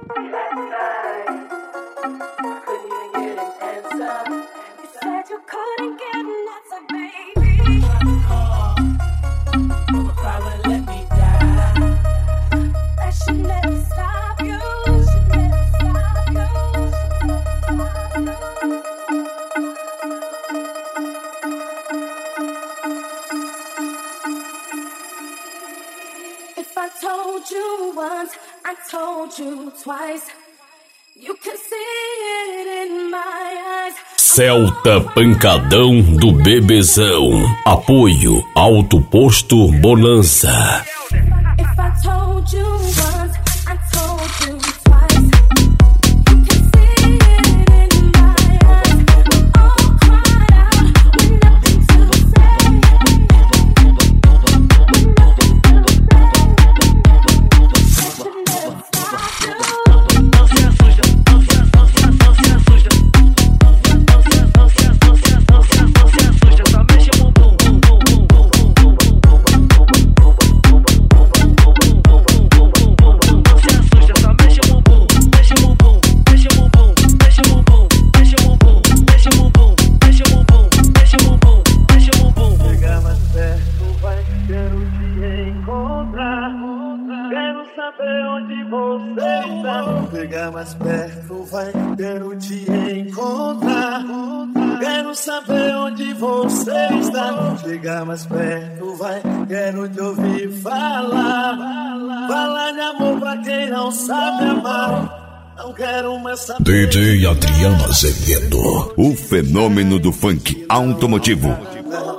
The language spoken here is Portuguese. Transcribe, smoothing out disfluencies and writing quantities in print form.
Celta Pancadão do Bebezão. Apoio Alto Posto Bonança. Chegar mais perto, vai, quero te encontrar. Quero saber onde você está. Chegar mais perto, vai, quero te ouvir falar. Falar de amor pra quem não sabe amar. Não quero mais saber. DJ Adriano Azevedo, o fenômeno do funk automotivo.